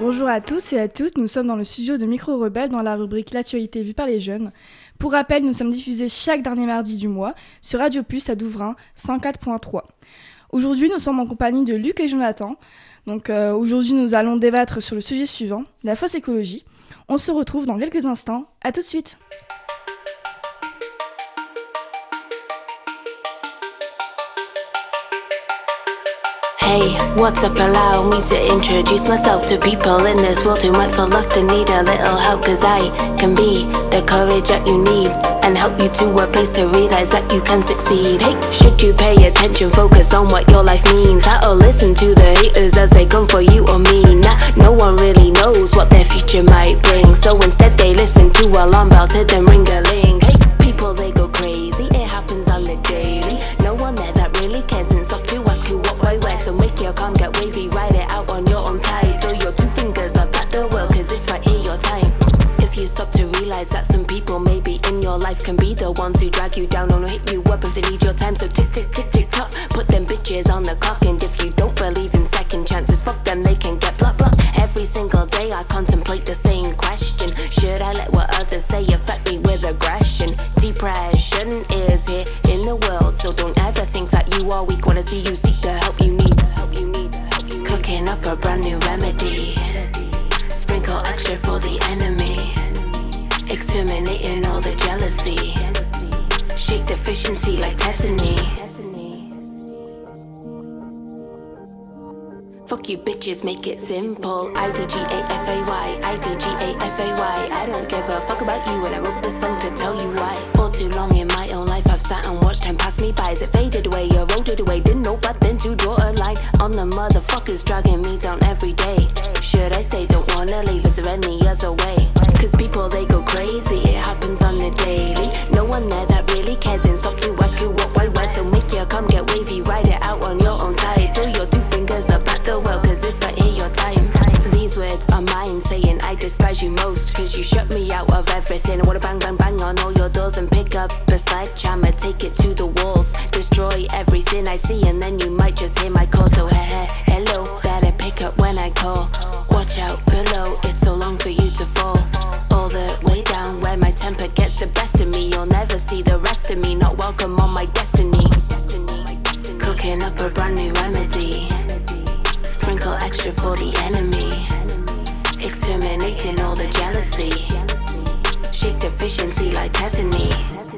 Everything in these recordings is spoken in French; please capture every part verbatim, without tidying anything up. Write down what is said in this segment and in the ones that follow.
Bonjour à tous et à toutes, nous sommes dans le studio de Micro Rebelle dans la rubrique L'actualité vue par les jeunes. Pour rappel, nous sommes diffusés chaque dernier mardi du mois sur Radio Puce à Douvrin cent quatre virgule trois. Aujourd'hui, nous sommes en compagnie de Luc et Jonathan. Donc euh, aujourd'hui, nous allons débattre sur le sujet suivant, la fausse écologie. On se retrouve dans quelques instants. À tout de suite. Hey, what's up? Allow me to introduce myself to people in this world who might feel lost and need a little help. Cause I can be the courage that you need and help you to a place to realize that you can succeed. Hey, should you pay attention, focus on what your life means? How to listen to the haters as they come for you or me? Nah, no one really knows what their future might bring, so instead they listen to alarm bells, hit them ring-a-ling. Hey, people they go crazy, it happens on the daily. No one there that really cares and stop to ask who, what, why, where. So make your calm get wavy, ride it out on your own tide. Throw your two fingers up at the world, cause it's right here your time. If you stop to realize that some people maybe in your life can be the ones who drag you down or hit you up if they need your time. So tick, tick, tick, tick, tock, put them bitches on the clock. And if you don't believe in second chances, fuck them, they can get block, block. Every single day I contemplate the same question. Should I let what others say affect me with aggression? Depression is here in the world, so don't ever think that you are weak. Wanna see you seek the help you need. Cooking up a brand new remedy, sprinkle extra for the enemy, exterminating all the jealousy, shake deficiency like tetany. Fuck you bitches, make it simple. I D G A F A Y, I D G A F A Y. I don't give a fuck about you and I wrote this song to tell you why. For too long in my own life I've sat and watched time pass me by. As it faded away, eroded away, didn't know but then to draw a line on the motherfuckers dragging me down every day. Should I say don't wanna leave, is there any other way? Cause people they go crazy, it happens on the daily. No one there that really cares and stop to ask you what, why, where. So make your come get wavy, ride it out on your own tide. Throw your two fingers up at the world, cause it's right here your time. These words are mine, saying I despise you most, cause you shut me out of everything. I wanna bang bang bang on all your doors and pick up a sledgehammer, take it to the walls, destroy everything I see, and then you might just hear my call. So hey, hey, hello, better pick up when I call. Watch out below, it's so long for you to fall all the way down where my temper gets the best of me. You'll never see the rest of me, not welcome on my destiny. Cooking up a brand new remedy, sprinkle extra for the enemy, exterminating all the jealousy, shake deficiency like tetany.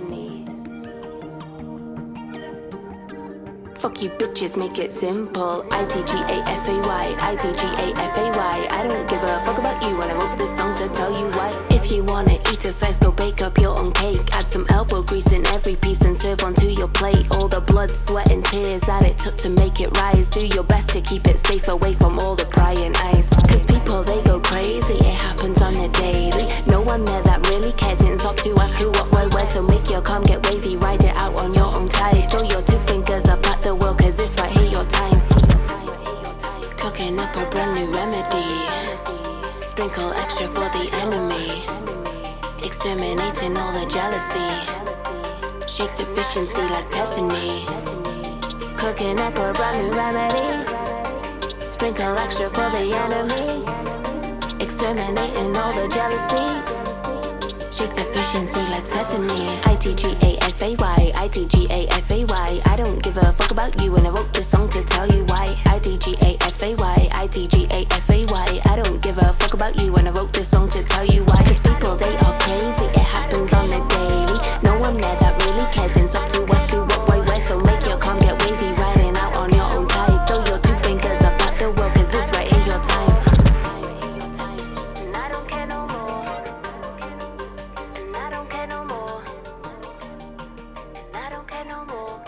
Fuck you bitches, make it simple. I D G A F A Y, I D G A F A Y. I don't give a fuck about you and I wrote this song to tell you why. If you wanna eat a slice, go bake up your own cake. Add some elbow grease in every piece and serve onto your plate. All the blood, sweat and tears that it took to make it rise. Do your best to keep it safe away from all the prying eyes. Cause people they go crazy, it happens on the daily. No one there that really cares and stop to ask who, what, why, where. So make your calm get wavy, ride it out on your own tide. Throw your two fingers up at the world, cause it's right here your time. Cooking up a brand new remedy, sprinkle extra for the enemy, exterminating all the jealousy, shake deficiency like tetany. Cooking up a brand new remedy, sprinkle extra for the enemy, exterminating all the jealousy, shake deficiency like tetany. I D G A F A Y, I D G A F A Y. I don't give a fuck about you and I wrote this song to tell you why. I D G A F A Y, I D G A F A Y. I don't give a fuck about you and I wrote this song to tell you why. Cause people they are crazy, it happens on the daily. No one there that really cares and stop to ask you what, why, where. So make your calm get wavy, riding out on your own tide. Throw your two fingers up at the world, cause it's right here your time. And I don't care no more, and I don't care no more, and I don't care no more,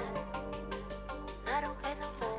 I don't care no more.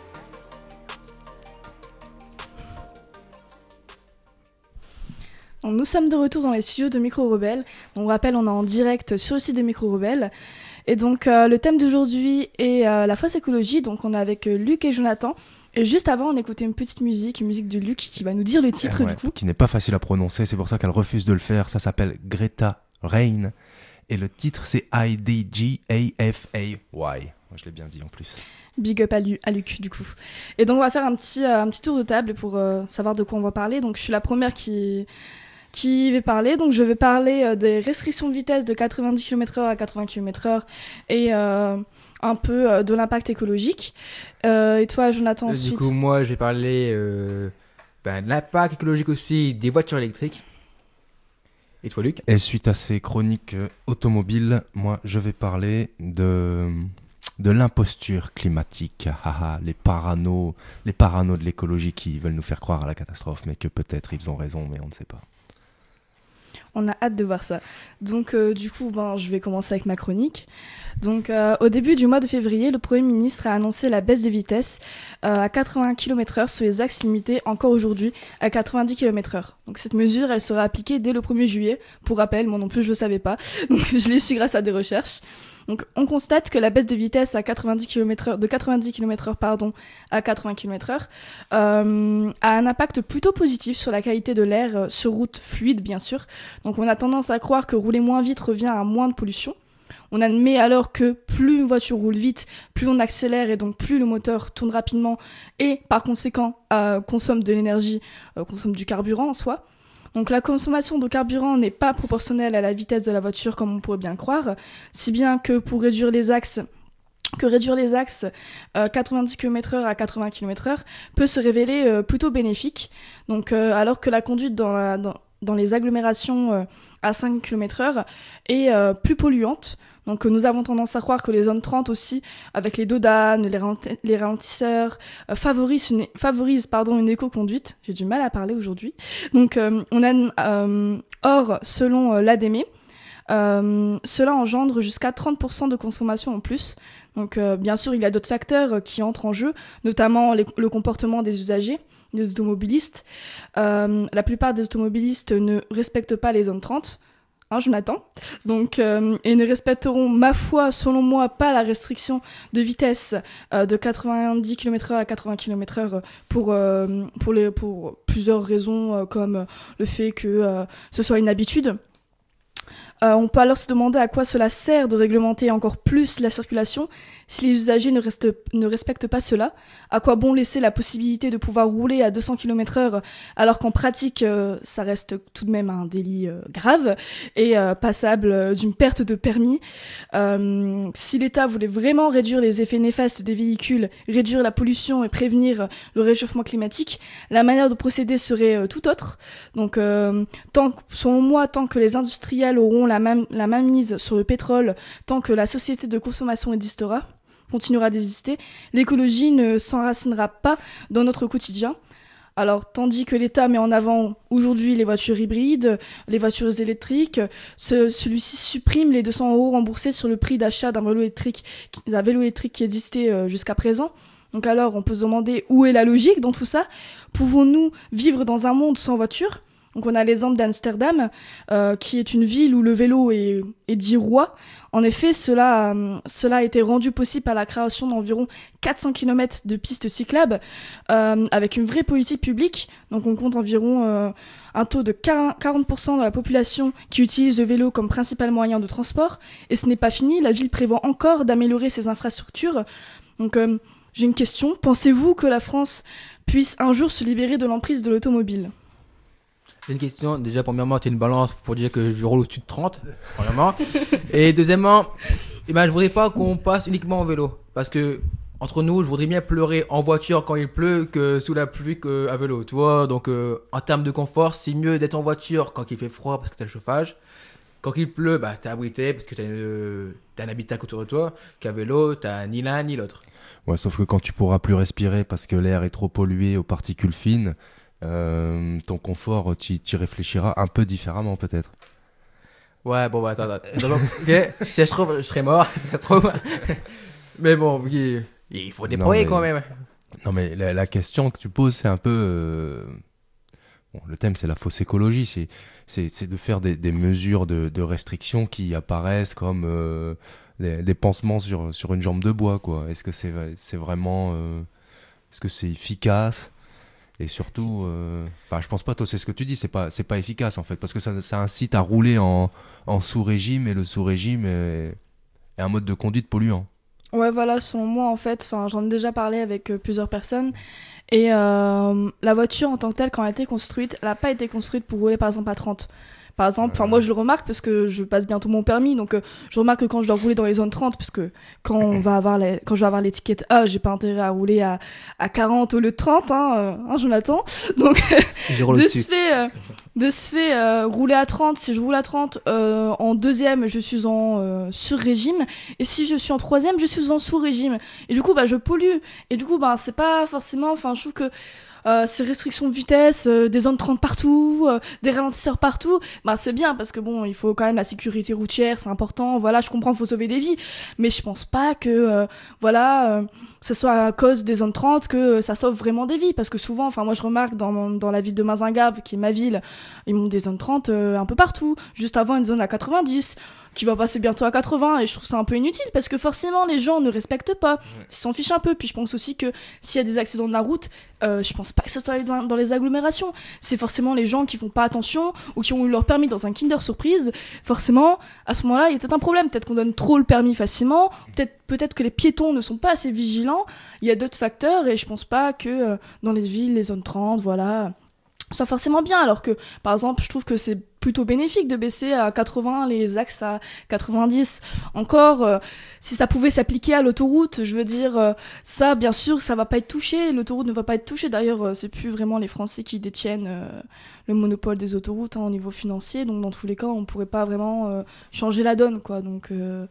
Donc, nous sommes de retour dans les studios de Micro Rebelle. On rappelle, on est en direct sur le site de Micro Rebelle. Et donc euh, le thème d'aujourd'hui est euh, la fausse écologie. Donc on est avec euh, Luc et Jonathan. Et juste avant, on écoutait une petite musique, une musique de Luc qui va nous dire le titre eh ouais, du coup. Qui n'est pas facile à prononcer, c'est pour ça qu'elle refuse de le faire. Ça s'appelle Greta Rain. Et le titre c'est I D G A F A Y. Moi, je l'ai bien dit en plus. Big up à, Lu- à Luc, du coup. Et donc, on va faire un petit, euh, un petit tour de table pour euh, savoir de quoi on va parler. Donc, je suis la première qui, qui va parler. Donc, je vais parler euh, des restrictions de vitesse de quatre-vingt-dix kilomètres heure à quatre-vingts kilomètres heure et euh, un peu euh, de l'impact écologique. Euh, et toi, Jonathan, Euh, ensuite Du coup, moi, je vais parler euh, ben, de l'impact écologique aussi des voitures électriques. Et toi, Luc? Et suite à ces chroniques euh, automobiles, moi, je vais parler de, de l'imposture climatique. Haha, les paranos, les paranos de l'écologie qui veulent nous faire croire à la catastrophe, mais que peut-être ils ont raison, mais on ne sait pas. On a hâte de voir ça. Donc, euh, du coup, ben, je vais commencer avec ma chronique. Donc, euh, au début du mois de février, le Premier ministre a annoncé la baisse de vitesse euh, à quatre-vingts kilomètres heure sur les axes limités encore aujourd'hui à quatre-vingt-dix kilomètres heure. Donc, cette mesure, elle sera appliquée dès le premier juillet. Pour rappel, moi non plus, je ne le savais pas. Donc, je l'ai su grâce à des recherches. Donc, on constate que la baisse de vitesse à quatre-vingt-dix kilomètres heure, de quatre-vingt-dix kilomètres heure pardon, à quatre-vingts kilomètres heure euh, a un impact plutôt positif sur la qualité de l'air euh, sur route fluide, bien sûr. Donc, on a tendance à croire que rouler moins vite revient à moins de pollution. On admet alors que plus une voiture roule vite, plus on accélère et donc plus le moteur tourne rapidement et par conséquent euh, consomme de l'énergie, euh, consomme du carburant en soi. Donc la consommation de carburant n'est pas proportionnelle à la vitesse de la voiture comme on pourrait bien le croire, si bien que pour réduire les axes, que réduire les axes euh, quatre-vingt-dix kilomètres heure à quatre-vingts kilomètres heure peut se révéler euh, plutôt bénéfique. Donc euh, alors que la conduite dans, la, dans, dans les agglomérations euh, à cinq kilomètres heure est euh, plus polluante. Donc nous avons tendance à croire que les zones trente aussi, avec les dodanes, les, ralenti- les ralentisseurs, euh, favorisent, une, favorisent pardon, une éco-conduite. J'ai du mal à parler aujourd'hui. Donc euh, on a, euh, or, selon euh, l'A D M E, euh, cela engendre jusqu'à trente pour cent de consommation en plus. Donc euh, bien sûr, il y a d'autres facteurs euh, qui entrent en jeu, notamment les, le comportement des usagers, des automobilistes. Euh, la plupart des automobilistes ne respectent pas les zones trente. Hein, Jonathan. Donc, euh, et ne respecteront, ma foi, selon moi, pas la restriction de vitesse euh, de quatre-vingt-dix kilomètres heure à quatre-vingts kilomètres heure pour, euh, pour, les, pour plusieurs raisons, euh, comme le fait que euh, ce soit une habitude. Euh, on peut alors se demander à quoi cela sert de réglementer encore plus la circulation si les usagers ne, restent, ne respectent pas cela. À quoi bon laisser la possibilité de pouvoir rouler à deux cents kilomètres heure alors qu'en pratique, euh, ça reste tout de même un délit euh, grave et euh, passable euh, d'une perte de permis. Euh, si l'État voulait vraiment réduire les effets néfastes des véhicules, réduire la pollution et prévenir le réchauffement climatique, la manière de procéder serait euh, tout autre. Donc, euh, tant, selon moi, tant que les industriels auront la même, la même mise sur le pétrole, tant que la société de consommation existera, continuera d'exister, l'écologie ne s'enracinera pas dans notre quotidien. Alors, tandis que l'État met en avant aujourd'hui les voitures hybrides, les voitures électriques, ce, celui-ci supprime les deux cents euros remboursés sur le prix d'achat d'un vélo électrique, d'un vélo électrique qui existait euh, jusqu'à présent. Donc alors, on peut se demander où est la logique dans tout ça. Pouvons-nous vivre dans un monde sans voiture ? Donc on a l'exemple d'Amsterdam, euh, qui est une ville où le vélo est, est dit roi. En effet, cela, euh, cela a été rendu possible par la création d'environ quatre cents kilomètres de pistes cyclables, euh, avec une vraie politique publique. Donc on compte environ euh, un taux de quarante pour cent de la population qui utilise le vélo comme principal moyen de transport. Et ce n'est pas fini, la ville prévoit encore d'améliorer ses infrastructures. Donc euh, j'ai une question, pensez-vous que la France puisse un jour se libérer de l'emprise de l'automobile ? J'ai une question. Déjà, premièrement, tu as une balance pour dire que je roule au-dessus de trente, premièrement. Et deuxièmement, eh ben, je voudrais pas qu'on passe uniquement en vélo. Parce que, entre nous, je voudrais bien pleurer en voiture quand il pleut que sous la pluie qu'à vélo. Tu vois, donc euh, en termes de confort, c'est mieux d'être en voiture quand il fait froid parce que tu as le chauffage. Quand il pleut, bah, tu es abrité parce que tu as, euh, un habitacle autour de toi. Qu'à vélo, tu n'as ni l'un ni l'autre. Ouais, sauf que quand tu pourras plus respirer parce que l'air est trop pollué aux particules fines, Euh, ton confort, tu y réfléchiras un peu différemment peut-être. Ouais, bon, bah attends, attends. Ok, si ça se trouve, je serais mort, ça se trouve. Mais bon, il, il faut déployer quand même. Non, mais la, la question que tu poses, c'est un peu. Euh... Bon, le thème, c'est la fausse écologie. C'est, c'est, c'est de faire des, des mesures de, de restriction qui apparaissent comme euh, des, des pansements sur, sur une jambe de bois, quoi. Est-ce que c'est, c'est vraiment. Euh... Est-ce que c'est efficace ? Et surtout, euh, je pense pas, toi, c'est ce que tu dis, c'est pas, c'est pas efficace en fait, parce que ça, ça incite à rouler en, en sous-régime, et le sous-régime est, est un mode de conduite polluant. Ouais, voilà, selon moi, en fait, enfin, j'en ai déjà parlé avec euh, plusieurs personnes. Et euh, la voiture, en tant que telle, quand elle a été construite, elle n'a pas été construite pour rouler, par exemple, à trente. Par exemple, enfin, Ouais. moi, je le remarque parce que je passe bientôt mon permis. Donc, euh, je remarque que quand je dois rouler dans les zones trente, parce que quand, on va avoir les- quand je vais avoir l'étiquette A, j'ai pas intérêt à rouler à, à quarante au lieu de trente, hein, euh, hein, Jonathan. Donc, Zéro de le ce dessus. fait, euh, de ce fait euh, rouler à trente, si je roule à trente, euh, en deuxième, je suis en euh, sur-régime. Et si je suis en troisième, je suis en sous-régime. Et du coup, bah, je pollue. Et du coup, bah, c'est pas forcément. Enfin, je trouve que euh, ces restrictions de vitesse, euh, des zones trente partout, euh, des ralentisseurs partout, bah, c'est bien parce que bon, il faut quand même la sécurité routière, c'est important. Voilà, je comprends, il faut sauver des vies. Mais je pense pas que, euh, voilà. Euh, ce soit à cause des zones trente que euh, ça sauve vraiment des vies. Parce que souvent, enfin moi je remarque dans, mon- dans la ville de Mazingarbe, qui est ma ville, ils montent des zones trente euh, un peu partout. Juste avant une zone à quatre-vingt-dix, qui va passer bientôt à quatre-vingts, et je trouve ça un peu inutile parce que forcément les gens ne respectent pas. Ils s'en fichent un peu. Puis je pense aussi que s'il y a des accidents de la route, euh, je pense pas que ce soit dans dans les agglomérations. C'est forcément les gens qui font pas attention ou qui ont eu leur permis dans un Kinder Surprise. Forcément, à ce moment-là, il y a peut-être un problème. Peut-être qu'on donne trop le permis facilement. Peut-être peut-être que les piétons ne sont pas assez vigilants. Il y a d'autres facteurs et je pense pas que euh, dans les villes, les zones trente, voilà, soit forcément bien. Alors que, par exemple, je trouve que c'est plutôt bénéfique de baisser à quatre-vingts les axes à quatre-vingt-dix. Encore, euh, si ça pouvait s'appliquer à l'autoroute, je veux dire, euh, ça, bien sûr, ça va pas être touché. L'autoroute ne va pas être touchée. D'ailleurs, euh, c'est plus vraiment les Français qui détiennent euh, le monopole des autoroutes hein, au niveau financier. Donc, dans tous les cas, on pourrait pas vraiment euh, changer la donne, quoi. Donc, euh,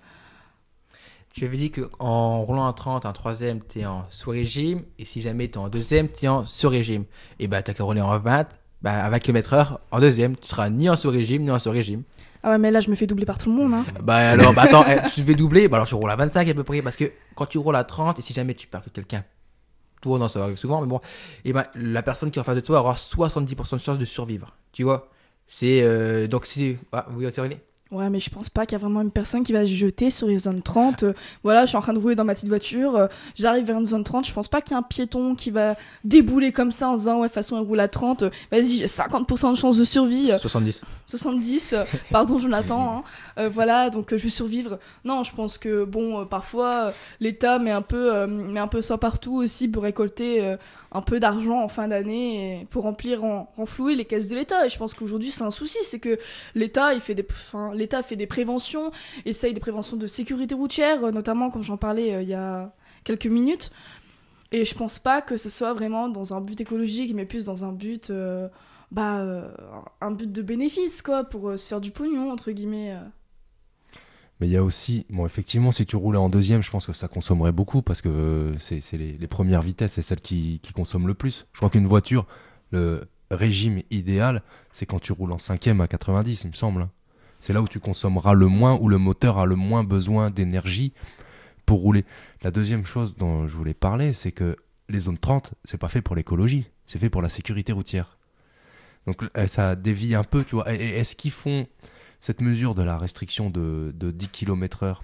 Tu avais dit qu'en roulant à trente, en troisième, tu es en sous-régime. Et si jamais tu es en deuxième, tu es en sur-régime. Et bah, tu qu'à rouler en vingt, bah, à vingt kilomètres heure, en deuxième, tu seras ni en sous-régime, ni en sur-régime. ah ouais, mais là, je me fais doubler par tout le monde, hein. Bah alors, bah attends, eh, tu te fais doubler, bah alors tu roules à vingt-cinq à peu près. Parce que quand tu roules à trente, et si jamais tu perds quelqu'un, toi, non, ça arrive souvent, mais bon, et ben la personne qui est en face de toi aura soixante-dix pour cent de chance de survivre. Tu vois? C'est. Euh, donc, si. Ah, oui, c'est réglé. Ouais, mais je pense pas qu'il y a vraiment une personne qui va se jeter sur les zones trente. Euh, voilà, je suis en train de rouler dans ma petite voiture, euh, j'arrive vers une zone trente, je pense pas qu'il y ait un piéton qui va débouler comme ça en disant ouais, de toute façon, elle roule à trente, euh, vas-y, j'ai cinquante pour cent de chance de survie, euh, soixante-dix. soixante-dix, euh, pardon Jonathan, hein, euh, voilà, donc euh, je vais survivre. Non, je pense que bon, euh, parfois, euh, l'État met un peu, euh, met un peu ça partout aussi pour récolter euh, un peu d'argent en fin d'année et pour remplir, en, renflouer les caisses de l'État. Et je pense qu'aujourd'hui, c'est un souci, c'est que l'État, il fait des, enfin, l'État fait des préventions, essaye des préventions de sécurité routière, euh, notamment comme j'en parlais euh, il y a quelques minutes. Et je pense pas que ce soit vraiment dans un but écologique, mais plus dans un but, euh, bah, euh, un but de bénéfice, quoi, pour euh, se faire du pognon, entre guillemets. euh. Mais il y a aussi, bon, effectivement, si tu roulais en deuxième, je pense que ça consommerait beaucoup parce que euh, c'est c'est les, les premières vitesses, c'est celles qui, qui consomment le plus. Je crois qu'une voiture, le régime idéal, c'est quand tu roules en cinquième à quatre-vingt-dix, il me semble. C'est là où tu consommeras le moins, où le moteur a le moins besoin d'énergie pour rouler. La deuxième chose dont je voulais parler, c'est que les zones trente, c'est pas fait pour l'écologie, c'est fait pour la sécurité routière. Donc euh, ça dévie un peu, tu vois. Et- et Est-ce qu'ils font cette mesure de la restriction de, de dix kilomètres heure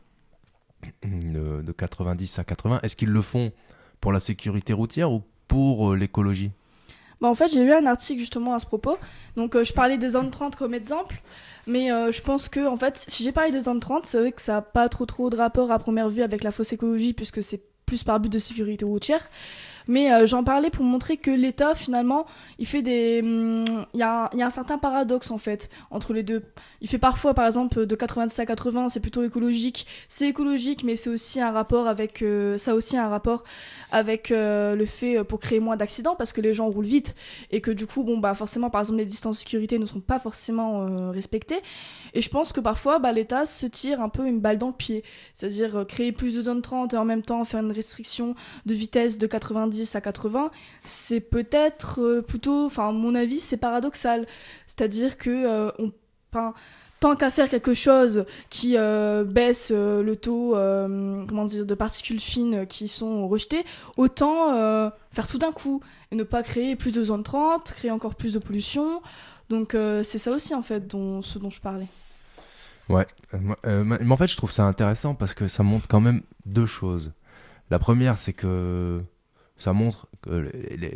de, de quatre-vingt-dix à quatre-vingts, est-ce qu'ils le font pour la sécurité routière ou pour euh, l'écologie? Bah, en fait, j'ai lu un article justement à ce propos. Donc, euh, je parlais des zones trente comme exemple. Mais euh, je pense que, en fait, si j'ai parlé des zones trente, c'est vrai que ça n'a pas trop trop de rapport à première vue avec la fausse écologie, puisque c'est plus par but de sécurité routière. Mais euh, j'en parlais pour montrer que l'État, finalement, il fait des... hum, Il y, a un- il y a un certain paradoxe, en fait, entre les deux. Il fait parfois, par exemple, de quatre-vingt-dix à quatre-vingts, c'est plutôt écologique. C'est écologique, mais c'est aussi un rapport avec... euh, ça a aussi un rapport avec euh, le fait euh, pour créer moins d'accidents, parce que les gens roulent vite, et que du coup, bon, bah, forcément, par exemple, les distances de sécurité ne sont pas forcément euh, respectées. Et je pense que parfois, bah, l'État se tire un peu une balle dans le pied. C'est-à-dire euh, créer plus de zones trente et en même temps faire une restriction de vitesse de quatre-vingt-dix à quatre-vingts, c'est peut-être euh, plutôt, enfin à mon avis, c'est paradoxal. C'est-à-dire que euh, on, enfin, tant qu'à faire quelque chose qui euh, baisse euh, le taux, euh, comment dire, de particules fines qui sont rejetées, autant euh, faire tout d'un coup et ne pas créer plus de zones trente, créer encore plus de pollution. Donc euh, c'est ça aussi en fait dont, ce dont je parlais. Ouais, euh, moi- euh, mais en fait, je trouve ça intéressant parce que ça montre quand même deux choses. La première, c'est que ça montre que les, les-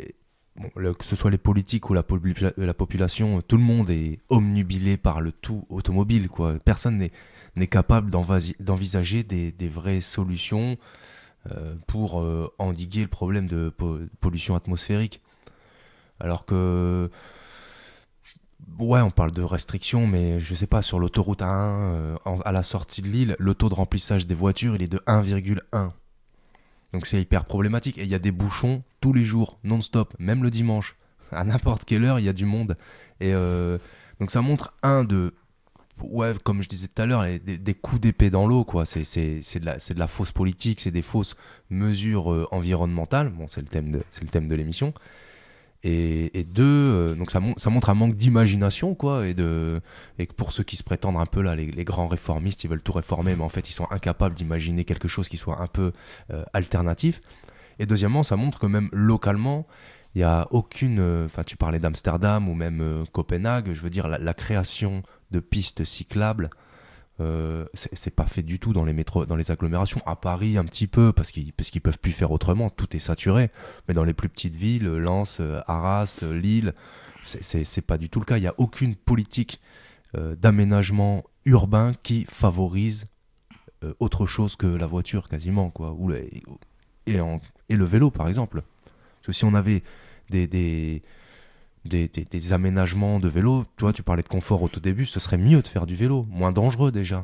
bon, le- que ce soit les politiques ou la, popula- la population, tout le monde est omnubilé par le tout automobile, quoi. Personne n'est, n'est capable d'envasi- d'envisager des, des vraies solutions euh, pour euh, endiguer le problème de po- pollution atmosphérique. Alors que, ouais, on parle de restrictions, mais je sais pas, sur l'autoroute A un, euh, en- à la sortie de Lille, le taux de remplissage des voitures, il est de un virgule un. Donc c'est hyper problématique. Et il y a des bouchons tous les jours, non-stop, même le dimanche. À n'importe quelle heure, il y a du monde. Et euh, donc ça montre, un, de, ouais, comme je disais tout à l'heure, les- des, des coups d'épée dans l'eau, quoi. C'est, c'est, c'est, de la, c'est de la fausse politique, c'est des fausses mesures euh, environnementales. Bon, c'est le thème de, c'est le thème de l'émission. Et, et deux, euh, donc ça, mon- ça montre un manque d'imagination, quoi, et, de, et que pour ceux qui se prétendent un peu là, les, les grands réformistes, ils veulent tout réformer, mais en fait ils sont incapables d'imaginer quelque chose qui soit un peu euh, alternatif. Et deuxièmement, ça montre que même localement, il n'y a aucune, enfin tu parlais d'Amsterdam ou même euh, Copenhague, je veux dire la, la création de pistes cyclables, euh, c'est c'est pas fait du tout dans les métros, dans les agglomérations. À Paris, un petit peu, parce qu'ils parce qu'ils peuvent plus faire autrement, tout est saturé. Mais dans les plus petites villes, Lens, euh, Arras, euh, Lille, c'est- c'est c'est pas du tout le cas. Il n'y a aucune politique euh, d'aménagement urbain qui favorise euh, autre chose que la voiture, quasiment, quoi. Ou le, et, en- et le vélo, par exemple. Parce que si on avait des, des, des, des- des aménagements de vélo, tu vois, tu parlais de confort au tout début, ce serait mieux de faire du vélo, moins dangereux déjà.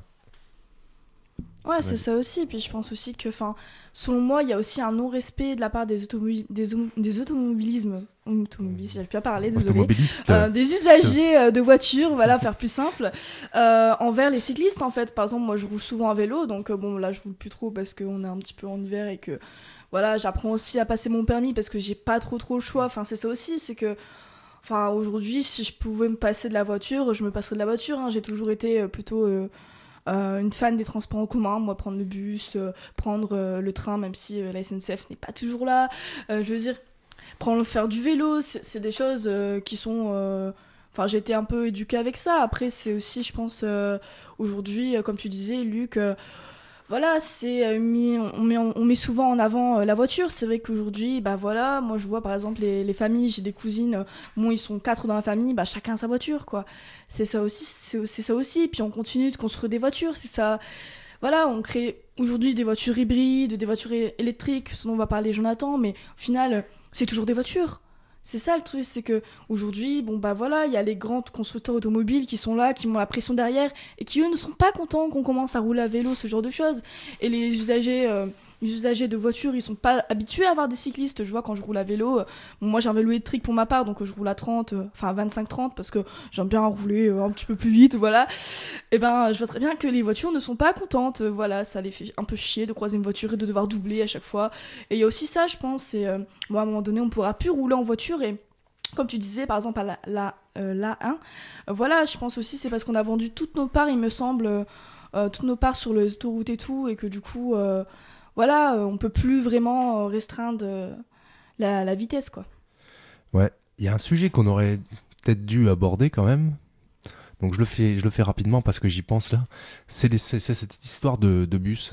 Ouais, c'est Ouais. ça aussi. Puis je pense aussi que, enfin, selon moi, il y a aussi un non-respect de la part des, automobi- des, homo- des automobilismes. Automobilistes, j'arrive plus à parler, désolé. Automobiliste. Euh, des usagers euh, de voitures, voilà, faire plus simple, euh, envers les cyclistes en fait. Par exemple, moi je roule souvent à vélo, donc euh, bon là je roule plus trop parce qu'on est un petit peu en hiver et que voilà, j'apprends aussi à passer mon permis parce que j'ai pas trop trop le choix. Enfin, c'est ça aussi, c'est que enfin aujourd'hui, si je pouvais me passer de la voiture, je me passerais de la voiture. Hein. J'ai toujours été euh, plutôt euh, euh, une fan des transports en commun, moi prendre le bus, euh, prendre euh, le train, même si euh, la S N C F n'est pas toujours là. Euh, je veux dire, prendre faire du vélo, c'est c'est des choses euh, qui sont. euh, Enfin, j'ai été un peu éduquée avec ça. Après, c'est aussi, je pense, euh, aujourd'hui, euh, comme tu disais, Luc, euh, voilà, c'est euh, mis, on, met, on met souvent en avant euh, la voiture. C'est vrai qu'aujourd'hui, bah voilà, moi je vois par exemple les, les familles, j'ai des cousines, euh, bon, ils sont quatre dans la famille, bah chacun a sa voiture, quoi. C'est ça aussi, c'est c'est ça aussi. Puis on continue de construire des voitures, c'est ça. Voilà, on crée aujourd'hui des voitures hybrides, des voitures é- électriques, ce dont va parler Jonathan, mais au final, euh, c'est toujours des voitures. C'est ça le truc, c'est que aujourd'hui, bon bah voilà, il y a les grands constructeurs automobiles qui sont là, qui ont la pression derrière et qui eux ne sont pas contents qu'on commence à rouler à vélo, ce genre de choses. Et les usagers, euh, les usagers de voitures, ils sont pas habitués à avoir des cyclistes. Je vois quand je roule à vélo, euh, bon, moi j'ai un vélo électrique pour ma part, donc euh, je roule à trente, euh, enfin à vingt-cinq trente parce que j'aime bien rouler euh, un petit peu plus vite, voilà. Et ben je vois très bien que les voitures ne sont pas contentes, euh, voilà, ça les fait un peu chier de croiser une voiture et de devoir doubler à chaque fois. Et il y a aussi ça, je pense, c'est euh, bon, à un moment donné, on pourra plus rouler en voiture et comme tu disais, par exemple, à la, la, euh, l'A un, euh, voilà, je pense aussi c'est parce qu'on a vendu toutes nos parts, il me semble, euh, euh, toutes nos parts sur les autoroutes et tout, et que du coup, euh, voilà, euh, on peut plus vraiment euh, restreindre euh, la, la vitesse, quoi. Ouais, il y a un sujet qu'on aurait peut-être dû aborder quand même. Donc je le fais, je le fais rapidement parce que j'y pense là. C'est, les- c'est- c'est cette histoire de, de bus,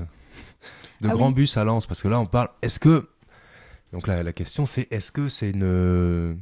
de Ah grands oui. bus à Lens. Parce que là on parle. Est-ce que. Donc là la question c'est est-ce que c'est une,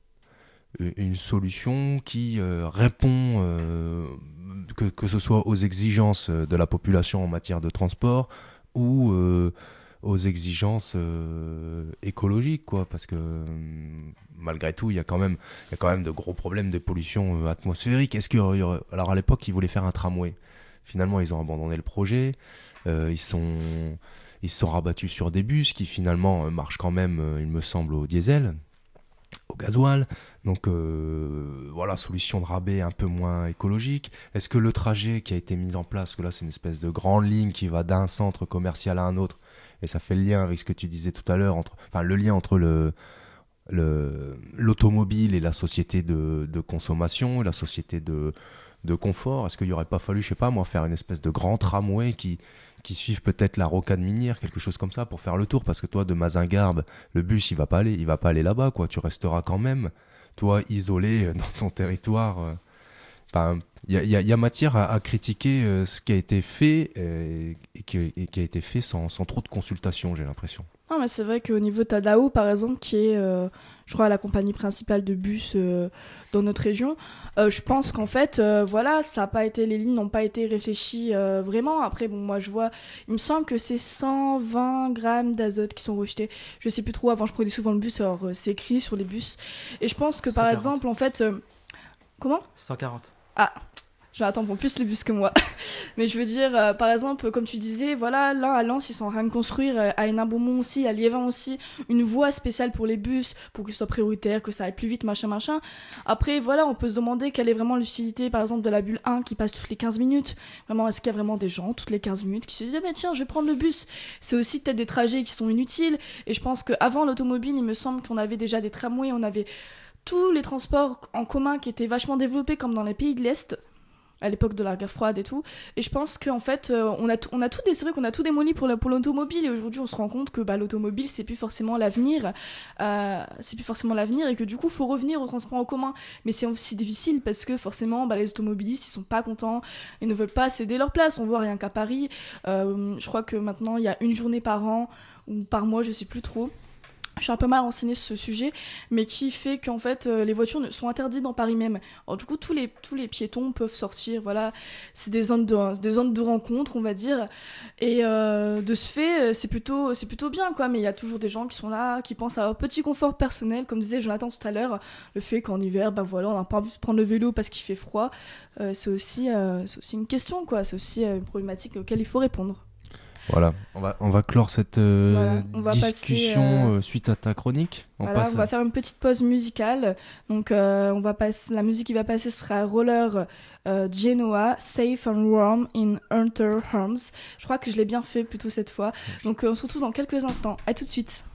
une solution qui euh, répond, euh, que, que ce soit aux exigences de la population en matière de transport ou euh, aux exigences euh, écologiques, quoi, parce que euh, malgré tout, il y a quand même, il y a quand même de gros problèmes de pollution euh, atmosphérique. Est-ce qu'il y aurait- il y aurait- alors à l'époque, ils voulaient faire un tramway. Finalement, ils ont abandonné le projet. Euh, ils sont, ils se sont rabattus sur des bus qui finalement euh, marchent quand même, euh, il me semble, au diesel, au gasoil. Donc euh, voilà, solution de rabais un peu moins écologique. Est-ce que le trajet qui a été mis en place, parce que là c'est une espèce de grande ligne qui va d'un centre commercial à un autre, et ça fait le lien avec ce que tu disais tout à l'heure, entre, enfin le lien entre le, le, l'automobile et la société de, de consommation, et la société de, de confort. Est-ce qu'il n'y aurait pas fallu, je sais pas moi, faire une espèce de grand tramway qui, qui suive peut-être la rocade minière, quelque chose comme ça, pour faire le tour? Parce que toi, de Mazingarbe, le bus, il va pas aller, il va pas aller là-bas, quoi. Tu resteras quand même, toi, isolé euh, dans ton territoire. euh. Enfin, il y a, y a- y a matière à, à critiquer euh, ce qui a été fait euh, et, qui, et qui a été fait sans, sans trop de consultation, j'ai l'impression. Non, mais c'est vrai qu'au niveau de Tadao, par exemple, qui est, euh, je crois, la compagnie principale de bus euh, dans notre région, euh, je pense qu'en fait, euh, voilà, ça a pas été, les lignes n'ont pas été réfléchies euh, vraiment. Après, bon, moi, je vois, il me semble que c'est cent vingt grammes d'azote qui sont rejetés. Je sais plus trop, avant, je prenais souvent le bus, alors euh, c'est écrit sur les bus. Et je pense que, par cent quarante. exemple, en fait... euh, comment ? cent quarante. Ah, j'attends pour plus les bus que moi. Mais je veux dire, euh, par exemple, comme tu disais, voilà, là à Lens, ils sont en train de construire, euh, à Hénin-Beaumont aussi, à Liévin aussi, une voie spéciale pour les bus, pour que ce soit prioritaire, que ça aille plus vite, machin, machin. Après, voilà, on peut se demander quelle est vraiment l'utilité, par exemple, de la bulle un qui passe toutes les quinze minutes. Vraiment, est-ce qu'il y a vraiment des gens, toutes les quinze minutes, qui se disent, ah, mais tiens, je vais prendre le bus. C'est aussi peut-être des trajets qui sont inutiles. Et je pense qu'avant l'automobile, il me semble qu'on avait déjà des tramways, on avait tous les transports en commun qui étaient vachement développés, comme dans les pays de l'Est, à l'époque de la guerre froide et tout. Et je pense qu'en fait, euh, on, a t- on a tout, c'est vrai qu'on a tout démoli pour, la, pour l'automobile, et aujourd'hui on se rend compte que bah, l'automobile c'est plus forcément l'avenir, euh, c'est plus forcément l'avenir, et que du coup faut revenir au transport en commun. Mais c'est aussi difficile parce que forcément bah, les automobilistes ils sont pas contents, ils ne veulent pas céder leur place. On voit rien qu'à Paris, euh, je crois que maintenant il y a une journée par an ou par mois, je sais plus trop. Je suis un peu mal renseignée sur ce sujet, mais qui fait qu'en fait, euh, les voitures ne- sont interdites dans Paris même. Alors du coup, tous les, tous les piétons peuvent sortir, voilà. C'est des zones de, des zones de rencontre, on va dire. Et euh, de ce fait, euh, c'est plutôt, c'est plutôt bien, quoi. Mais il y a toujours des gens qui sont là, qui pensent à leur petit confort personnel. Comme disait Jonathan tout à l'heure, le fait qu'en hiver, bah voilà, on n'a pas envie de prendre le vélo parce qu'il fait froid, euh, c'est aussi, euh, c'est aussi une question, quoi. C'est aussi euh, une problématique auquel il faut répondre. Voilà, on va, on va clore cette euh, Voilà, on va discussion passer, euh, euh, suite à ta chronique. On Voilà, passe on va faire une petite pause musicale. Donc, euh, on va passer, la musique qui va passer sera Roller euh, Genoa, Safe and Warm in Hunter Arms. Je crois que je l'ai bien fait plutôt cette fois. Donc, euh, on se retrouve dans quelques instants. À tout de suite.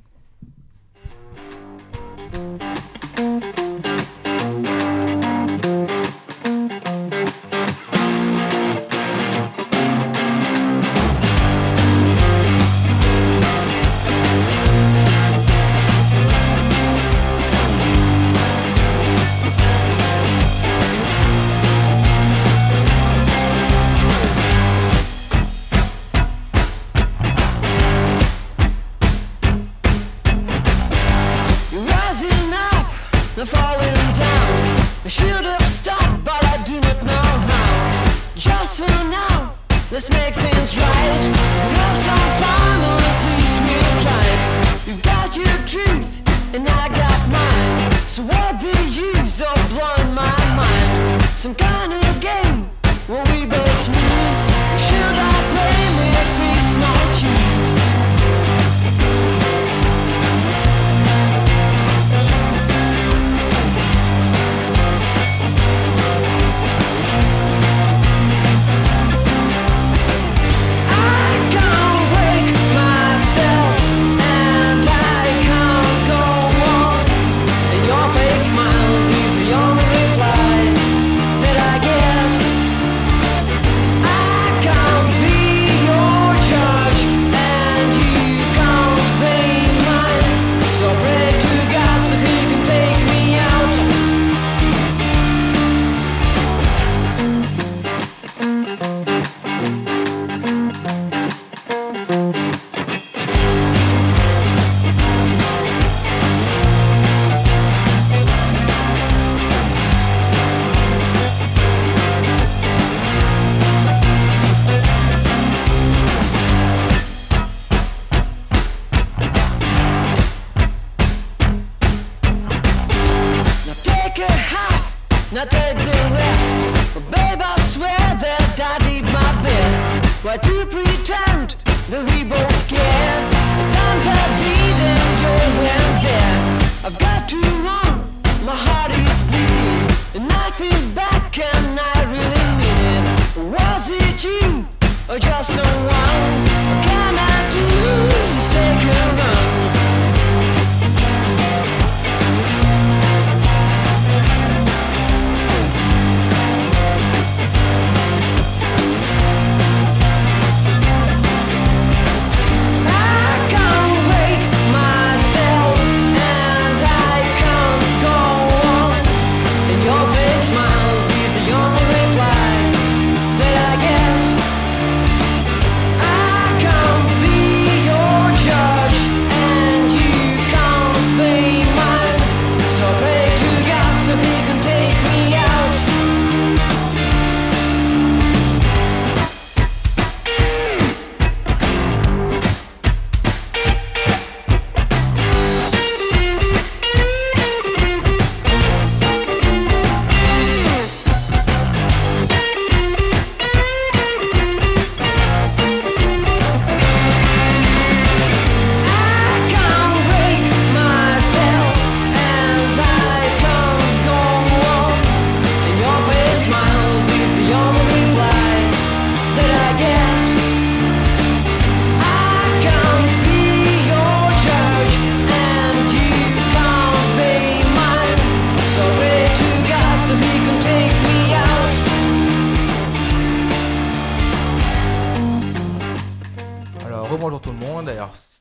I'm falling down. I should have stopped, but I do not know how. Just for now, let's make things right. We have some fun, or at least we've tried. You've got your truth, and I got mine. So what the use of blowing my mind? Some kind of game where we both lose. Should I blame if it's not you? Now take the rest. But babe, I swear that I did my best. Why to pretend that we both care? The times I did and you weren't there. I've got to run, my heart is bleeding, and I feel back and I really mean it. Was it you or just someone? What can I do to take a run? Smiles, you're the only reply that I get.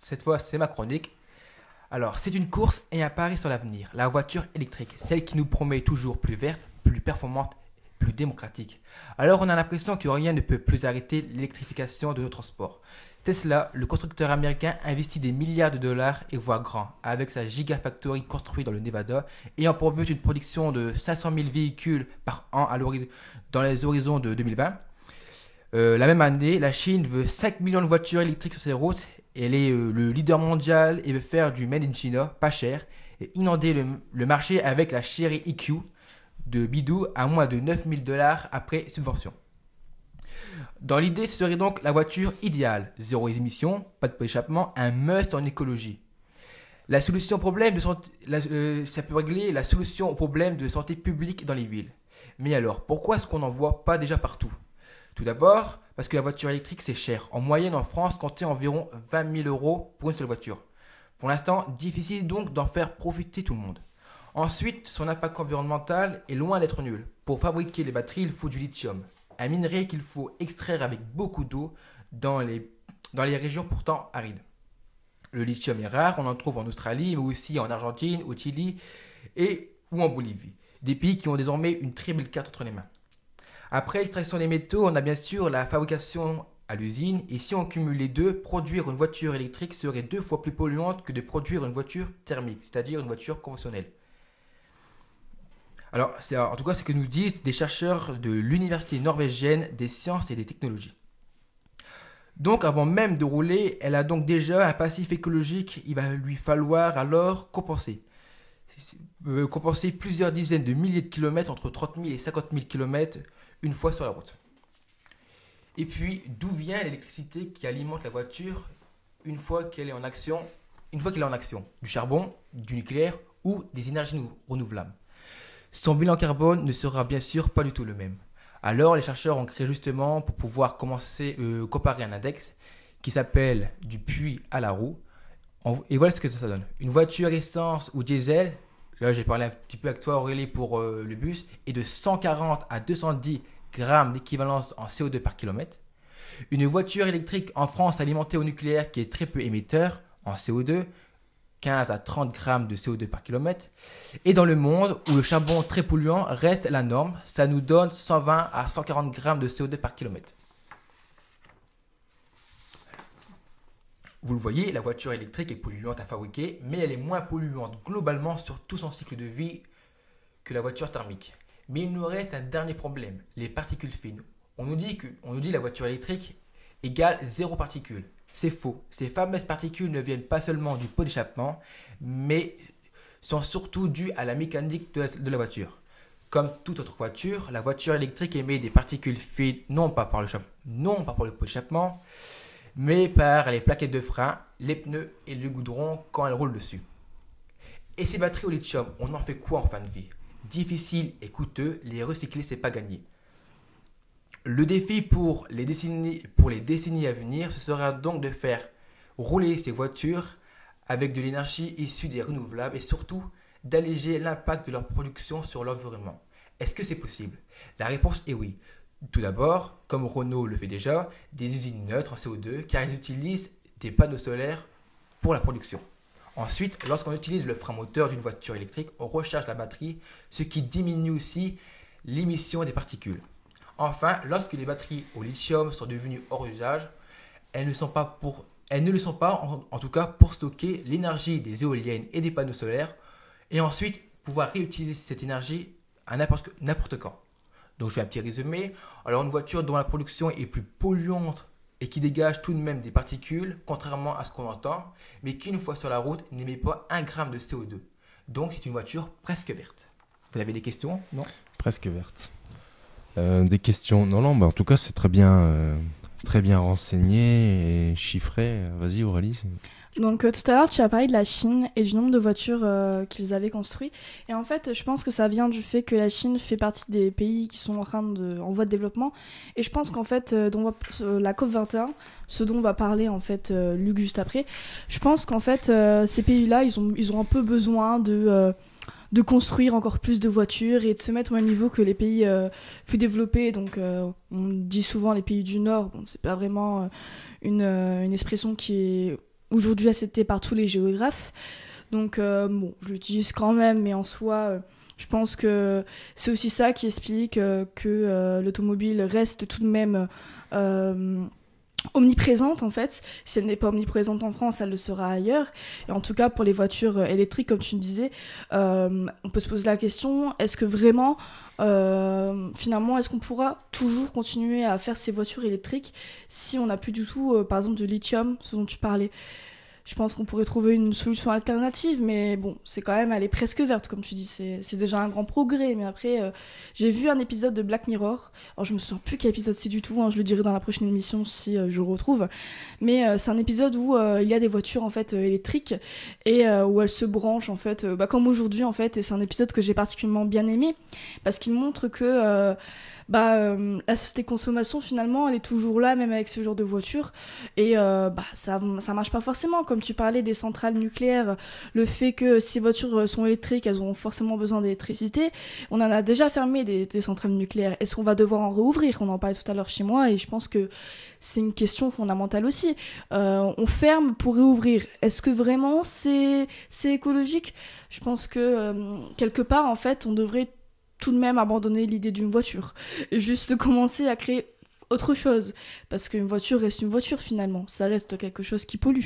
cette fois c'est ma chronique. Alors, c'est une course et un pari sur l'avenir. La voiture électrique, celle qui nous promet toujours plus verte, plus performante, plus démocratique. Alors, on a l'impression que rien ne peut plus arrêter l'électrification de nos transports. Tesla, le constructeur américain, investit des milliards de dollars et voit grand, avec sa Gigafactory construite dans le Nevada, ayant pour but une production de cinq cent mille véhicules par an à dans les horizons de deux mille vingt. Euh, la même année, la Chine veut cinq millions de voitures électriques sur ses routes. Elle est euh, le leader mondial et veut faire du Made in China pas cher et inonder le, le marché avec la Chery E Q de Bidou à moins de neuf mille dollars après subvention. Dans l'idée, ce serait donc la voiture idéale. Zéro émission, pas de échappement, un must en écologie. La solution au problème de santé, la, euh, ça peut régler la solution au problème de santé publique dans les villes. Mais alors, pourquoi est-ce qu'on n'en voit pas déjà partout ? Tout d'abord, parce que la voiture électrique c'est cher. En moyenne en France, comptez environ vingt mille euros pour une seule voiture. Pour l'instant, difficile donc d'en faire profiter tout le monde. Ensuite, son impact environnemental est loin d'être nul. Pour fabriquer les batteries, il faut du lithium, un minerai qu'il faut extraire avec beaucoup d'eau dans les, dans les régions pourtant arides. Le lithium est rare, on en trouve en Australie, mais aussi en Argentine, au Chili et ou en Bolivie. Des pays qui ont désormais une très belle carte entre les mains. Après l'extraction des métaux, on a bien sûr la fabrication à l'usine. Et si on cumule les deux, produire une voiture électrique serait deux fois plus polluante que de produire une voiture thermique, c'est-à-dire une voiture conventionnelle. Alors, c'est, en tout cas, c'est ce que nous disent des chercheurs de l'université norvégienne des sciences et des technologies. Donc, avant même de rouler, elle a donc déjà un passif écologique. Il va lui falloir alors compenser. Euh, compenser plusieurs dizaines de milliers de kilomètres, entre trente mille et cinquante mille kilomètres, une fois sur la route. Et puis, d'où vient l'électricité qui alimente la voiture une fois qu'elle est en action, une fois qu'elle est en action ? Du charbon, du nucléaire ou des énergies nou- renouvelables. Son bilan carbone ne sera bien sûr pas du tout le même. Alors, les chercheurs ont créé justement pour pouvoir commencer, euh, comparer un index qui s'appelle du puits à la roue. Et voilà ce que ça donne. Une voiture essence ou diesel, là j'ai parlé un petit peu avec toi Aurélie pour euh, le bus, est de cent quarante à deux cent dix grammes d'équivalence en C O deux par kilomètre. Une voiture électrique en France alimentée au nucléaire qui est très peu émetteur en C O deux, quinze à trente grammes de C O deux par kilomètre. Et dans le monde où le charbon très polluant reste la norme, ça nous donne cent vingt à cent quarante grammes de C O deux par kilomètre. Vous le voyez, la voiture électrique est polluante à fabriquer, mais elle est moins polluante globalement sur tout son cycle de vie que la voiture thermique. Mais il nous reste un dernier problème, les particules fines. On nous dit que on nous dit la voiture électrique égale zéro particules. C'est faux. Ces fameuses particules ne viennent pas seulement du pot d'échappement, mais sont surtout dues à la mécanique de la, de la voiture. Comme toute autre voiture, la voiture électrique émet des particules fines non pas par le, non pas par le pot d'échappement, mais par les plaquettes de frein, les pneus et le goudron quand elle roule dessus. Et ces batteries au lithium, on en fait quoi en fin de vie ? Difficile et coûteux, les recycler c'est pas gagné. Le défi pour les décennies, pour les décennies à venir, ce sera donc de faire rouler ces voitures avec de l'énergie issue des renouvelables et surtout d'alléger l'impact de leur production sur l'environnement. Est-ce que c'est possible ? La réponse est oui. Tout d'abord, comme Renault le fait déjà, des usines neutres en C O deux car ils utilisent des panneaux solaires pour la production. Ensuite, lorsqu'on utilise le frein moteur d'une voiture électrique, on recharge la batterie, ce qui diminue aussi l'émission des particules. Enfin, lorsque les batteries au lithium sont devenues hors usage, elles ne sont pas pour, elles ne le sont pas en, en tout cas pour stocker l'énergie des éoliennes et des panneaux solaires et ensuite pouvoir réutiliser cette énergie à n'importe, n'importe quand. Donc je fais un petit résumé. Alors une voiture dont la production est plus polluante et qui dégage tout de même des particules, contrairement à ce qu'on entend, mais qui une fois sur la route n'émet pas un gramme de C O deux. Donc c'est une voiture presque verte. Vous avez des questions ? Non ? Presque verte. Euh, des questions ? Non, non, bah en tout cas c'est très bien, euh, très bien renseigné et chiffré. Vas-y Aurélie. C'est... Donc euh, tout à l'heure, tu as parlé de la Chine et du nombre de voitures euh, qu'ils avaient construites. Et en fait, je pense que ça vient du fait que la Chine fait partie des pays qui sont en, train de, en voie de développement. Et je pense qu'en fait, euh, dont, euh, la COP vingt et un, ce dont va parler en fait euh, Luc juste après, je pense qu'en fait, euh, ces pays-là, ils ont, ils ont un peu besoin de, euh, de construire encore plus de voitures et de se mettre au même niveau que les pays euh, plus développés. Donc, euh, on dit souvent les pays du Nord. Bon, c'est pas vraiment euh, une, euh, une expression qui est aujourd'hui accepté par tous les géographes. Donc euh, bon, je l'utilise quand même, mais en soi, euh, je pense que c'est aussi ça qui explique euh, que euh, l'automobile reste tout de même euh, omniprésente en fait. Si elle n'est pas omniprésente en France, elle le sera ailleurs. Et en tout cas, pour les voitures électriques, comme tu me disais, euh, on peut se poser la question, est-ce que vraiment, euh, finalement, est-ce qu'on pourra toujours continuer à faire ces voitures électriques si on n'a plus du tout, euh, par exemple, de lithium, ce dont tu parlais? Je pense qu'on pourrait trouver une solution alternative, mais bon, c'est quand même, elle est presque verte, comme tu dis, c'est, c'est déjà un grand progrès. Mais après, euh, j'ai vu un épisode de Black Mirror, alors je me souviens plus quel épisode c'est du tout, hein, je le dirai dans la prochaine émission si euh, je le retrouve, mais euh, c'est un épisode où euh, il y a des voitures en fait euh, électriques, et euh, où elles se branchent en fait, euh, bah, comme aujourd'hui en fait, et c'est un épisode que j'ai particulièrement bien aimé, parce qu'il montre que... Euh, bah, euh, la société de consommation finalement elle est toujours là même avec ce genre de voiture et euh, bah, ça, ça marche pas forcément comme tu parlais des centrales nucléaires, le fait que ces voitures sont électriques elles ont forcément besoin d'électricité, on en a déjà fermé des, des centrales nucléaires, est-ce qu'on va devoir en rouvrir? On en parlait tout à l'heure chez moi et je pense que c'est une question fondamentale aussi, euh, on ferme pour réouvrir, est-ce que vraiment c'est, c'est écologique? Je pense que euh, quelque part en fait on devrait tout de même abandonner l'idée d'une voiture. Juste commencer à créer autre chose. Parce qu'une voiture reste une voiture finalement. Ça reste quelque chose qui pollue.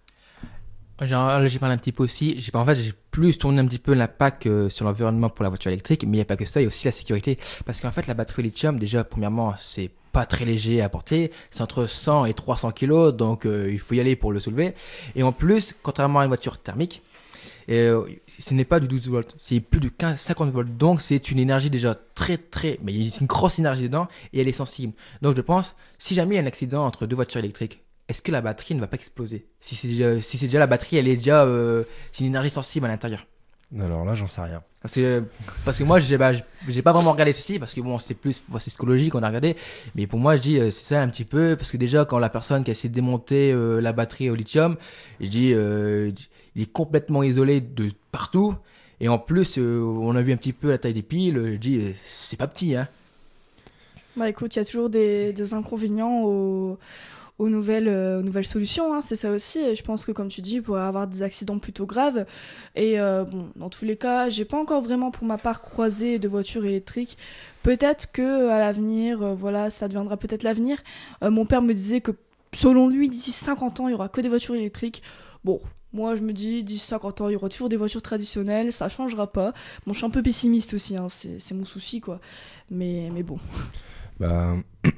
Genre, j'ai parlé un petit peu aussi. J'ai, en fait, j'ai plus tourné un petit peu l'impact euh, sur l'environnement pour la voiture électrique. Mais il n'y a pas que ça, il y a aussi la sécurité. Parce qu'en fait, la batterie lithium, déjà, premièrement, c'est pas très léger à porter. C'est entre cent et trois cents kilos. Donc, euh, il faut y aller pour le soulever. Et en plus, contrairement à une voiture thermique, Et euh, ce n'est pas du douze volts, c'est plus de quinze, cinquante volts. Donc c'est une énergie déjà très très... Mais il y a une grosse énergie dedans et elle est sensible. Donc je pense, si jamais il y a un accident entre deux voitures électriques, est-ce que la batterie ne va pas exploser? Si c'est déjà, si c'est déjà la batterie, elle est déjà... Euh, c'est une énergie sensible à l'intérieur. Alors là, j'en sais rien. Parce que, parce que moi, j'ai, bah, j'ai pas vraiment regardé ceci, parce que bon, c'est plus c'est psychologique qu'on a regardé. Mais pour moi, je dis, euh, c'est ça un petit peu, parce que déjà, quand la personne qui a essayé de démonter euh, la batterie au lithium, je dis, euh, il est complètement isolé de partout. Et en plus, euh, on a vu un petit peu la taille des piles, je dis, euh, c'est pas petit, hein. Bah écoute, il y a toujours des, des inconvénients au... aux nouvelles, euh, aux nouvelles solutions, hein, c'est ça aussi. Et je pense que, comme tu dis, il pourrait y avoir des accidents plutôt graves. Et euh, bon, dans tous les cas, j'ai pas encore vraiment, pour ma part, croisé de voitures électriques. Peut-être que à l'avenir, euh, voilà, ça deviendra peut-être l'avenir. Euh, mon père me disait que, selon lui, d'ici cinquante ans, il y aura que des voitures électriques. Bon. Moi, je me dis, d'ici cinquante ans, il y aura toujours des voitures traditionnelles, ça changera pas. Bon, je suis un peu pessimiste aussi, hein, c'est, c'est mon souci, quoi. Mais, mais bon. Bah...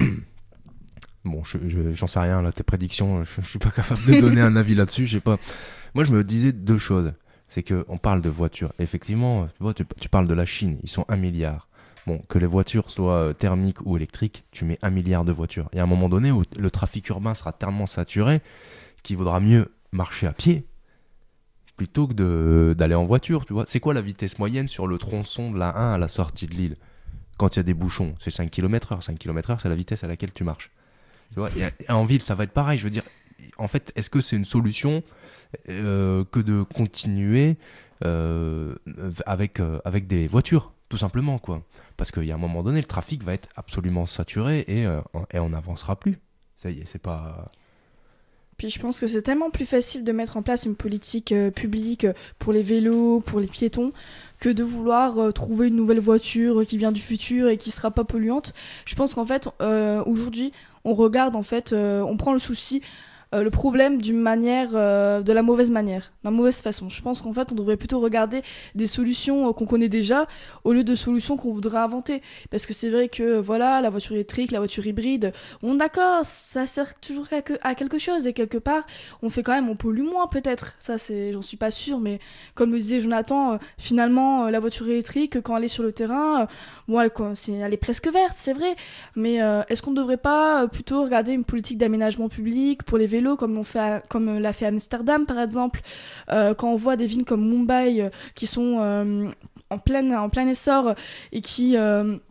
Bon, je, je, j'en sais rien, là, tes prédictions, je, je suis pas capable de donner un avis là-dessus. J'ai pas... Moi, je me disais deux choses. C'est qu'on parle de voitures. Effectivement, tu, vois, tu, tu parles de la Chine, ils sont un milliard. Bon, que les voitures soient thermiques ou électriques, tu mets un milliard de voitures. Il y a un moment donné où le trafic urbain sera tellement saturé qu'il vaudra mieux marcher à pied plutôt que de, d'aller en voiture. Tu vois. C'est quoi la vitesse moyenne sur le tronçon de la un à la sortie de Lille? Quand il y a des bouchons, c'est cinq kilomètres heure. cinq kilomètres heure, c'est la vitesse à laquelle tu marches. Tu vois, et en ville, ça va être pareil. Je veux dire, en fait, est-ce que c'est une solution euh, que de continuer euh, avec, euh, avec des voitures, tout simplement, quoi? Parce qu'il y a un moment donné, le trafic va être absolument saturé et, euh, et on n'avancera plus. Ça y est, c'est pas... Puis je pense que c'est tellement plus facile de mettre en place une politique euh, publique pour les vélos, pour les piétons, que de vouloir euh, trouver une nouvelle voiture qui vient du futur et qui sera pas polluante. Je pense qu'en fait, euh, aujourd'hui, on regarde, en fait, euh, on prend le souci, euh, le problème d'une manière, euh, de la mauvaise manière, de la mauvaise façon. Je pense qu'en fait, on devrait plutôt regarder des solutions euh, qu'on connaît déjà, au lieu de solutions qu'on voudrait inventer. Parce que c'est vrai que, euh, voilà, la voiture électrique, la voiture hybride, on d'accord, ça sert toujours à, que, à quelque chose, et quelque part, on fait quand même, on pollue moins peut-être. Ça, c'est, j'en suis pas sûre, mais comme le disait Jonathan, euh, finalement, euh, la voiture électrique, quand elle est sur le terrain, euh, bon, elle, quoi, c'est, elle est presque verte, c'est vrai, mais euh, est-ce qu'on ne devrait pas euh, plutôt regarder une politique d'aménagement public pour les vélos, comme, on fait à, comme l'a fait Amsterdam, par exemple, euh, quand on voit des villes comme Mumbai euh, qui sont euh, en, pleine, en plein essor et qui... Euh,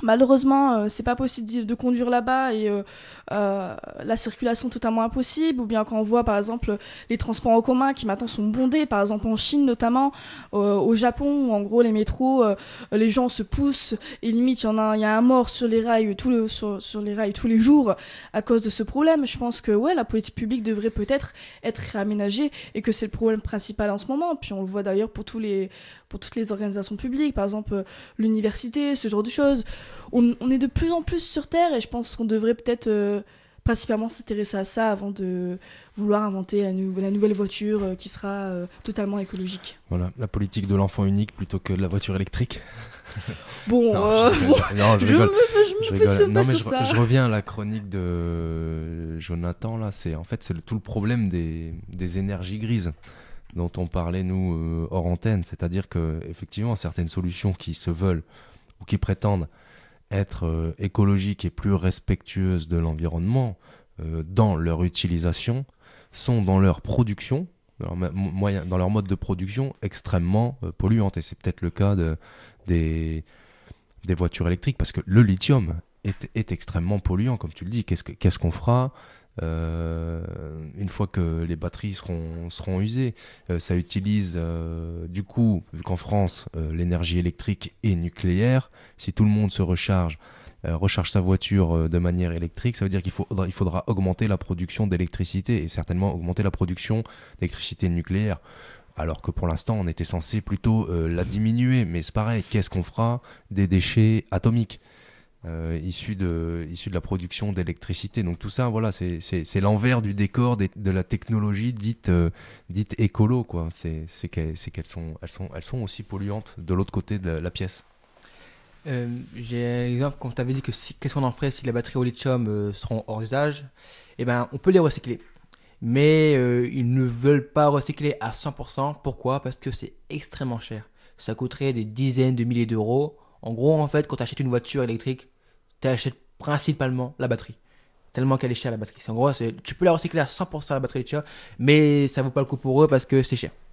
Malheureusement, euh, c'est pas possible de de conduire là-bas et euh, euh, la circulation est totalement impossible. Ou bien quand on voit par exemple les transports en commun qui maintenant sont bondés, par exemple en Chine notamment, euh, au Japon, où en gros les métros, euh, les gens se poussent et limite il y en a, il y a un mort sur les rails tout le, sur, sur les rails tous les jours à cause de ce problème. Je pense que ouais, la politique publique devrait peut-être être réaménagée et que c'est le problème principal en ce moment. Puis on le voit d'ailleurs pour tous les, pour toutes les organisations publiques, par exemple euh, l'université, ce genre de choses. On, on est de plus en plus sur Terre et je pense qu'on devrait peut-être euh, principalement s'intéresser à ça avant de vouloir inventer la, nou- la nouvelle voiture euh, qui sera euh, totalement écologique. Voilà, la politique de l'enfant unique plutôt que de la voiture électrique. Bon, Non, euh, je, bon, non, je je rigole. me, je me Je fais rigole. sur- Non, pas mais sur je, ça. je reviens à la chronique de Jonathan là. C'est en fait c'est le- tout le problème des, des énergies grises dont on parlait nous euh, hors antenne. C'est-à-dire que effectivement certaines solutions qui se veulent ou qui prétendent être euh, écologiques et plus respectueuses de l'environnement euh, dans leur utilisation sont dans leur production, dans leur, ma- moyen, dans leur mode de production extrêmement euh, polluantes. Et c'est peut-être le cas de, des, des voitures électriques parce que le lithium est, est extrêmement polluant, comme tu le dis. Qu'est-ce, que, qu'est-ce qu'on fera euh, une fois que les batteries seront, seront usées? Euh, ça utilise, euh, du coup, vu qu'en France, euh, l'énergie électrique est nucléaire, si tout le monde se recharge, euh, recharge sa voiture euh, de manière électrique, ça veut dire qu'il faudra, il faudra augmenter la production d'électricité et certainement augmenter la production d'électricité nucléaire. Alors que pour l'instant, on était censé plutôt euh, la diminuer. Mais c'est pareil, qu'est-ce qu'on fera des déchets atomiques euh, issus, de, issus de la production d'électricité? Donc tout ça, voilà, c'est, c'est, c'est l'envers du décor des, de la technologie dite, euh, dite écolo, quoi. C'est, c'est, qu'elles, c'est qu'elles sont, elles sont, elles sont aussi polluantes de l'autre côté de la, la pièce. Euh, j'ai un exemple, quand tu avais dit que si, qu'est-ce qu'on en ferait si les batteries au lithium euh, seront hors usage. Eh ben, on peut les recycler. Mais euh, ils ne veulent pas recycler à cent pour cent. Pourquoi? Parce que c'est extrêmement cher. Ça coûterait des dizaines de milliers d'euros. En gros, en fait, quand tu achètes une voiture électrique, tu achètes principalement la batterie. Tellement qu'elle est chère la batterie. C'est, en gros, c'est, tu peux la recycler à cent pour cent la batterie lithium, mais ça vaut pas le coup pour eux parce que c'est cher.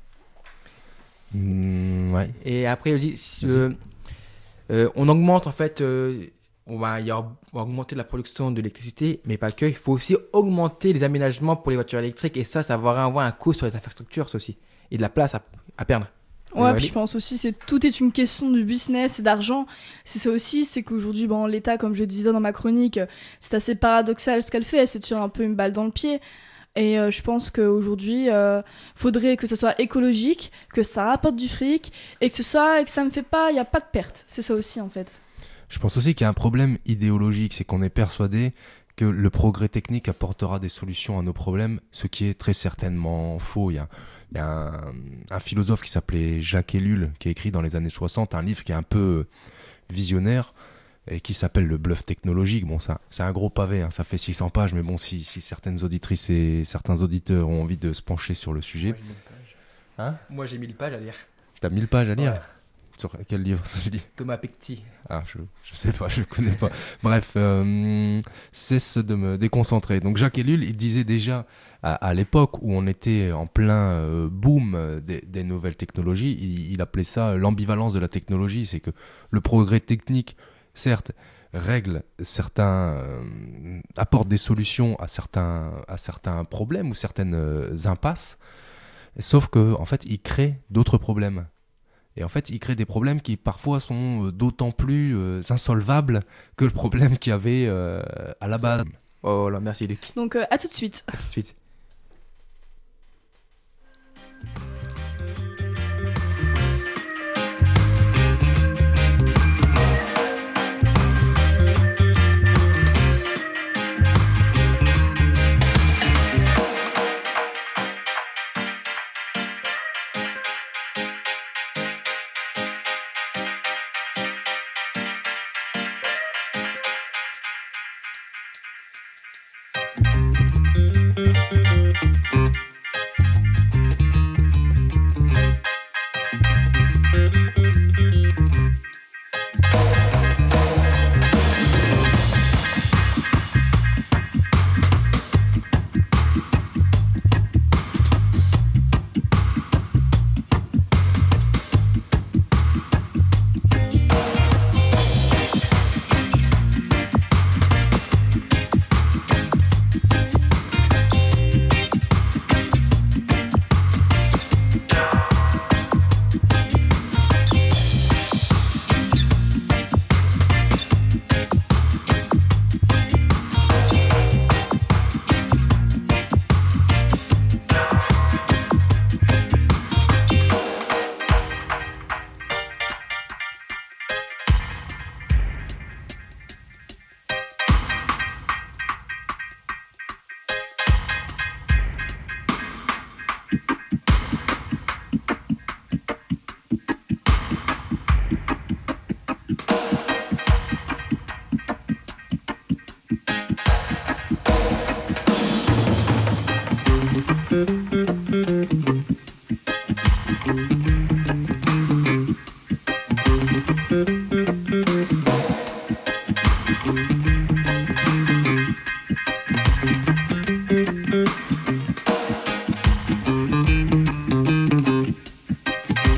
Mmh, ouais. Et après, il dit, si, euh, euh, on augmente en fait, euh, on, va, il y a- on va augmenter la production d'électricité, mais pas que. Il faut aussi augmenter les aménagements pour les voitures électriques, et ça, ça va avoir un coût sur les infrastructures, ça aussi, et de la place à, à perdre. Ouais, Ouais, puis Ali. je pense aussi c'est tout est une question de business et d'argent. C'est ça aussi, c'est qu'aujourd'hui, bon, l'État, comme je le disais dans ma chronique, c'est assez paradoxal ce qu'elle fait. Elle se tire un peu une balle dans le pied. Et euh, je pense qu'aujourd'hui, euh, faudrait que ce soit écologique, que ça rapporte du fric et que ce soit, et que ça ne fait pas, il y a pas de perte. C'est ça aussi en fait. Je pense aussi qu'il y a un problème idéologique, c'est qu'on est persuadé que le progrès technique apportera des solutions à nos problèmes, ce qui est très certainement faux. Il y a, il y a un, un philosophe qui s'appelait Jacques Ellul, qui a écrit dans les années soixante un livre qui est un peu visionnaire et qui s'appelle Le bluff technologique. Bon, ça, c'est un gros pavé, hein, ça fait six cents pages, mais bon, si, si certaines auditrices et certains auditeurs ont envie de se pencher sur le sujet... Hein? Moi, j'ai mille pages à lire. T'as mille pages à lire? Ouais. Sur quel livre tu lis? Thomas Piketty. Ah, je, je sais pas, je connais pas. Bref, euh, cesse de me déconcentrer. Donc Jacques Ellul, il disait déjà à, à l'époque où on était en plein euh, boom euh, des, des nouvelles technologies, il, il appelait ça l'ambivalence de la technologie. C'est que le progrès technique, certes, règle certains, euh, apporte des solutions à certains, à certains problèmes ou certaines euh, impasses, sauf que en fait, il crée d'autres problèmes. Et en fait, il crée des problèmes qui parfois sont euh, d'autant plus euh, insolvables que le problème qu'il y avait euh, à la base. Oh là, merci Luc. Donc euh, à tout de suite. À tout de suite.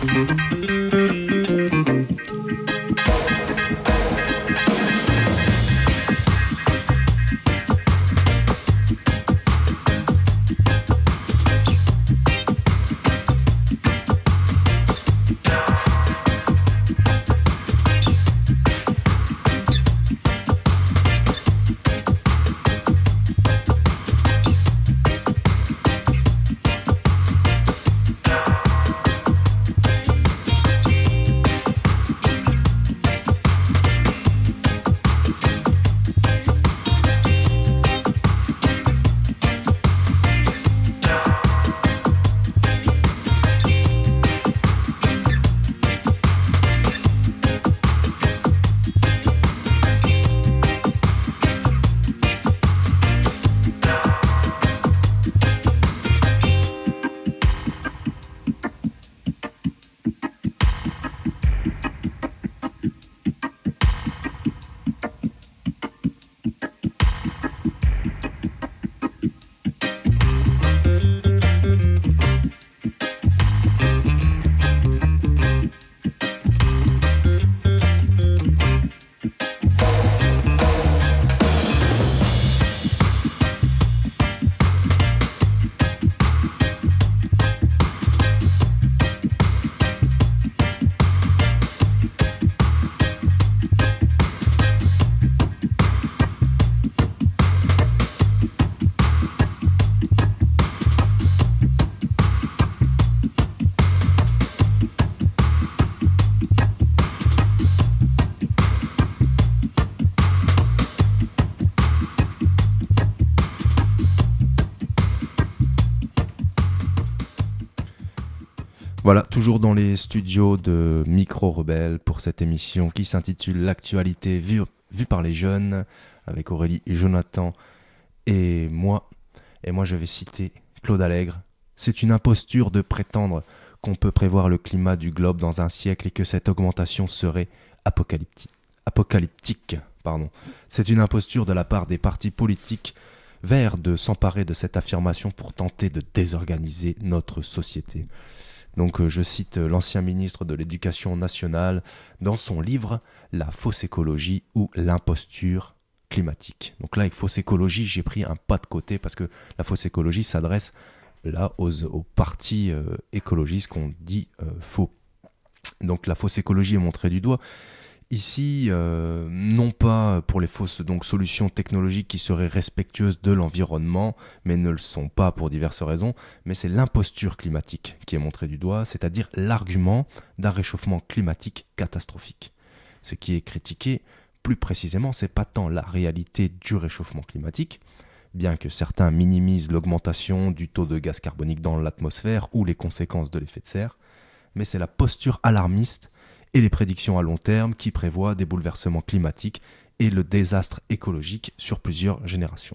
Voilà, toujours dans les studios de Micro Rebelle pour cette émission qui s'intitule L'actualité vue, vue par les jeunes, avec Aurélie et Jonathan et moi. Et moi je vais citer Claude Allègre. C'est une imposture de prétendre qu'on peut prévoir le climat du globe dans un siècle et que cette augmentation serait apocalyptique. apocalyptique pardon. C'est une imposture de la part des partis politiques vers de s'emparer de cette affirmation pour tenter de désorganiser notre société. Donc euh, je cite euh, l'ancien ministre de l'Éducation nationale dans son livre « La fausse écologie ou l'imposture climatique ». Donc là, avec fausse écologie, j'ai pris un pas de côté parce que la fausse écologie s'adresse là aux, aux partis euh, écologistes qu'on dit euh, faux. Donc la fausse écologie est montrée du doigt. Ici, euh, non pas pour les fausses donc, solutions technologiques qui seraient respectueuses de l'environnement, mais ne le sont pas pour diverses raisons, mais c'est l'imposture climatique qui est montrée du doigt, c'est-à-dire l'argument d'un réchauffement climatique catastrophique. Ce qui est critiqué, plus précisément, c'est pas tant la réalité du réchauffement climatique, bien que certains minimisent l'augmentation du taux de gaz carbonique dans l'atmosphère ou les conséquences de l'effet de serre, mais c'est la posture alarmiste et les prédictions à long terme qui prévoient des bouleversements climatiques et le désastre écologique sur plusieurs générations.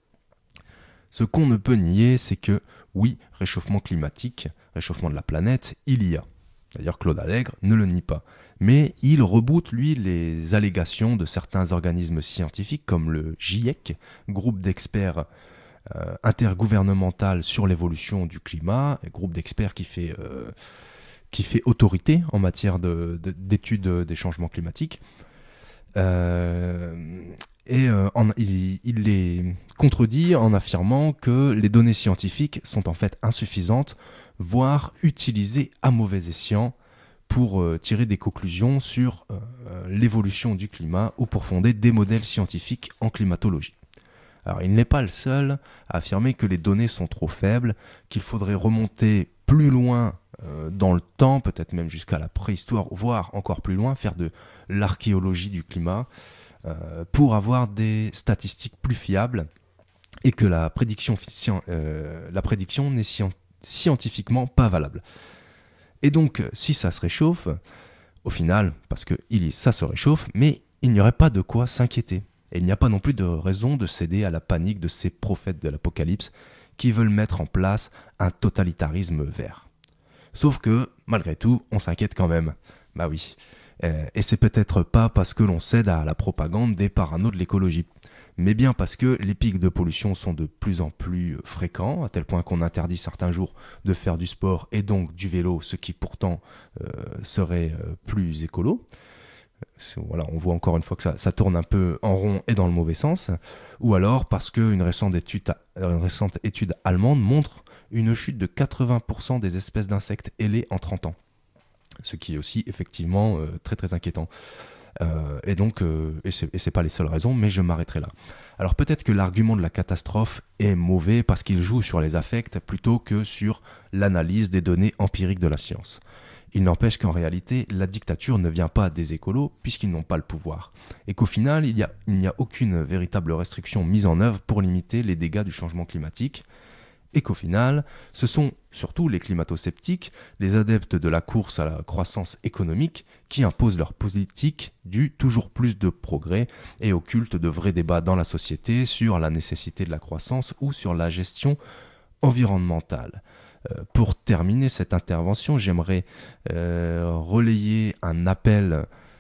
Ce qu'on ne peut nier, c'est que, oui, réchauffement climatique, réchauffement de la planète, il y a. D'ailleurs, Claude Allègre ne le nie pas. Mais il reboute, lui, les allégations de certains organismes scientifiques comme le GIEC, groupe d'experts euh, intergouvernemental sur l'évolution du climat, groupe d'experts qui fait... Euh, qui fait autorité en matière de, de, d'études des changements climatiques. Euh, et euh, en, il, il les contredit en affirmant que les données scientifiques sont en fait insuffisantes, voire utilisées à mauvais escient pour euh, tirer des conclusions sur euh, l'évolution du climat ou pour fonder des modèles scientifiques en climatologie. Alors, il n'est pas le seul à affirmer que les données sont trop faibles, qu'il faudrait remonter plus loin euh, dans le temps, peut-être même jusqu'à la préhistoire, voire encore plus loin, faire de l'archéologie du climat, euh, pour avoir des statistiques plus fiables et que la prédiction, euh, la prédiction n'est sci- scientifiquement pas valable. Et donc, si ça se réchauffe, au final, parce que il, ça se réchauffe, mais il n'y aurait pas de quoi s'inquiéter. Et il n'y a pas non plus de raison de céder à la panique de ces prophètes de l'apocalypse qui veulent mettre en place un totalitarisme vert. Sauf que, malgré tout, on s'inquiète quand même. Bah oui. Euh, et c'est peut-être pas parce que l'on cède à la propagande des parano de l'écologie, mais bien parce que les pics de pollution sont de plus en plus fréquents, à tel point qu'on interdit certains jours de faire du sport et donc du vélo, ce qui pourtant euh, serait euh, plus écolo. C'est- Voilà, on voit encore une fois que ça, ça tourne un peu en rond et dans le mauvais sens. Ou alors parce qu'une récente étude, une récente étude allemande montre une chute de quatre-vingts pour cent des espèces d'insectes ailés en trente ans. Ce qui est aussi effectivement euh, très très inquiétant. Euh, et donc, euh, et c'est, et c'est pas les seules raisons, mais je m'arrêterai là. Alors peut-être que l'argument de la catastrophe est mauvais parce qu'il joue sur les affects plutôt que sur l'analyse des données empiriques de la science. Il n'empêche qu'en réalité, la dictature ne vient pas des écolos puisqu'ils n'ont pas le pouvoir. Et qu'au final, il y a- il n'y a aucune véritable restriction mise en œuvre pour limiter les dégâts du changement climatique. Et qu'au final, ce sont surtout les climato-sceptiques, les adeptes de la course à la croissance économique, qui imposent leur politique du toujours plus de progrès et occultent de vrais débats dans la société sur la nécessité de la croissance ou sur la gestion environnementale. Euh, pour terminer cette intervention, j'aimerais euh, relayer un appel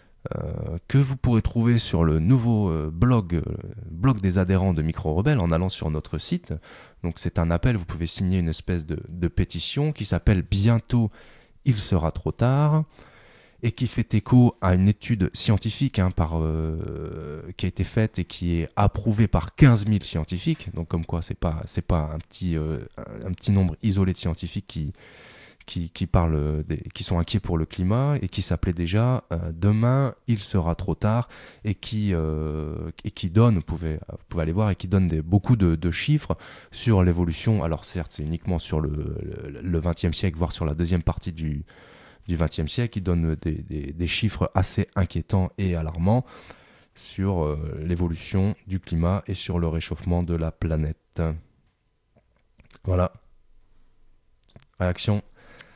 euh, que vous pourrez trouver sur le nouveau euh, blog, euh, blog des adhérents de Micro Rebelle en allant sur notre site. Donc c'est un appel, vous pouvez signer une espèce de, de pétition qui s'appelle « Bientôt, il sera trop tard » et qui fait écho à une étude scientifique hein, par, euh, qui a été faite et qui est approuvée par quinze mille scientifiques. Donc comme quoi, c'est pas, c'est pas un, petit, euh, un, un petit nombre isolé de scientifiques qui, qui, qui, parlent des, qui sont inquiets pour le climat et qui s'appelait déjà euh, « Demain, il sera trop tard » et qui, euh, et qui donne, vous pouvez, vous pouvez aller voir, et qui donne des, beaucoup de, de chiffres sur l'évolution. Alors certes, c'est uniquement sur le, le, le vingtième siècle, voire sur la deuxième partie du du vingtième siècle, il donne des, des, des chiffres assez inquiétants et alarmants sur euh, l'évolution du climat et sur le réchauffement de la planète. Voilà. Réaction.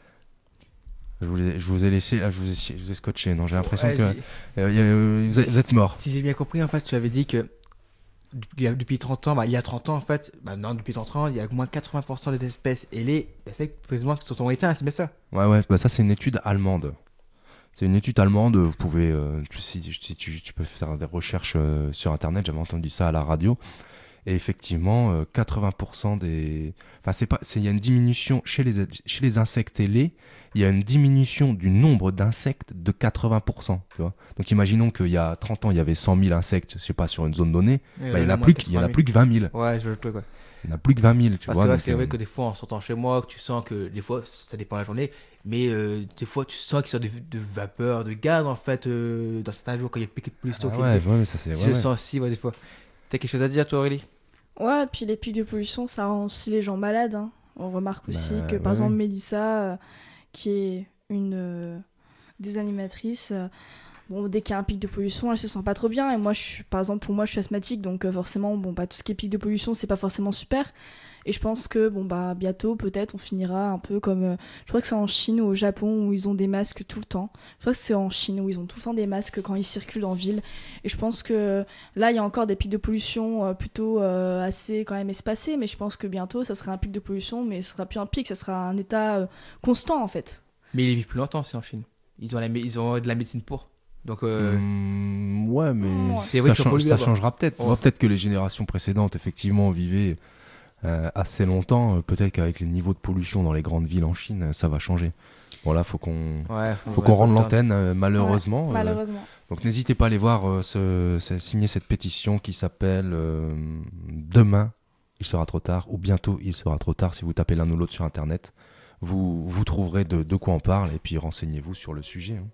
Je vous ai, je vous ai laissé, là, je vous ai, je vous ai scotché, non, j'ai l'impression Ouais, que j'ai- euh, y a- euh, vous, êtes, vous êtes mort. Si j'ai bien compris, en fait, tu avais dit que depuis, depuis trente ans, bah, il y a trente ans, en fait, bah, non, depuis trente ans, il y a au moins quatre-vingts pour cent des espèces ailées, bah, c'est précisément qui se sont éteintes, c'est bien ça. Ouais, ouais, bah ça c'est une étude allemande. C'est une étude allemande, vous pouvez, euh, si, si tu, tu peux faire des recherches euh, sur internet, j'avais entendu ça à la radio. Et effectivement, euh, quatre-vingts pour cent des... Enfin, c'est pas... c'est- il y a une diminution chez les, chez les insectes ailés, il y a une diminution du nombre d'insectes de quatre-vingts pour cent, tu vois. Donc imaginons qu'il y a trente ans, il y avait cent mille insectes, je sais pas, sur une zone donnée, bah, il n'y en a plus que- il y en a plus que vingt mille. Ouais, je veux le truc, ouais. Il n'y en a plus que vingt mille, tu Ah, vois. c'est vrai, donc, c'est vrai euh, que des fois, en sortant chez moi, que tu sens que des fois, ça dépend de la journée, mais euh, des fois, tu sens qu'il y a de, de vapeur, de gaz, en fait, euh, dans certains jours, quand il y a plus de pollution. ah qu'il y a ouais, des- ouais, mais ça c'est... je ouais, le ouais. sens aussi, ouais, des fois. T'as quelque chose à dire, toi, Aurélie? Ouais, puis les pics de pollution, ça rend aussi les gens malades. hein. On remarque aussi Bah, que, par ouais. exemple, Mélissa, euh, qui est une euh, des animatrices, euh, bon, dès qu'il y a un pic de pollution, elle se sent pas trop bien. Et moi, je suis, par exemple, pour moi, je suis asthmatique, donc euh, forcément, bon, bah, tout ce qui est pic de pollution, c'est pas forcément super. Et je pense que, bon, bah, bientôt, peut-être, on finira un peu comme. euh, je crois que c'est en Chine ou au Japon où ils ont des masques tout le temps. Je crois que c'est en Chine où ils ont tout le temps des masques quand ils circulent en ville. Et je pense que là, il y a encore des pics de pollution euh, plutôt euh, assez quand même espacés, mais je pense que bientôt, ça sera un pic de pollution, mais ce sera plus un pic, ça sera un état euh, constant en fait. Mais ils vivent plus longtemps, c'est en Chine. Ils ont, la, mé- ils ont de la médecine pour. Donc, euh, Mmh, ouais, mais Ouais. C'est vrai ça, que ça change- pollue ça là-bas. changera peut-être. Ouais. Moi, peut-être que les générations précédentes, effectivement, vivaient euh, assez longtemps. Euh, peut-être qu'avec les niveaux de pollution dans les grandes villes en Chine, euh, ça va changer. Bon, là, faut qu'on ouais, faut qu'on rende l'antenne, euh, malheureusement. Ouais, Euh, malheureusement. donc, n'hésitez pas à aller voir, euh, ce, ce- signer cette pétition qui s'appelle euh, Demain, il sera trop tard, ou Bientôt, il sera trop tard. Si vous tapez l'un ou l'autre sur Internet, vous, vous trouverez de, de quoi on parle et puis renseignez-vous sur le sujet. hein.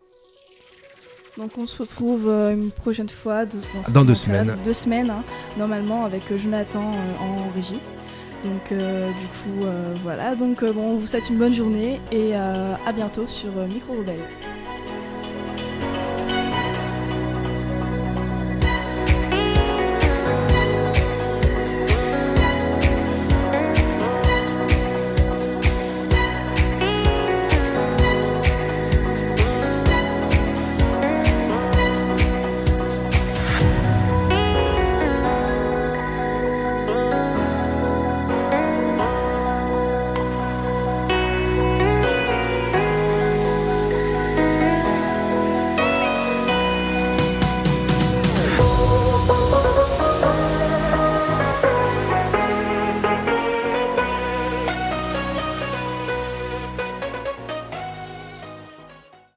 Donc on se retrouve euh, une prochaine fois de, dans, Dans deux ce moment-là, semaines. Deux semaines, hein, normalement, avec euh, Jonathan euh, en régie. Donc euh, du coup, euh, voilà. Donc euh, bon, on vous souhaite une bonne journée et euh, à bientôt sur euh, Micro Rebelle.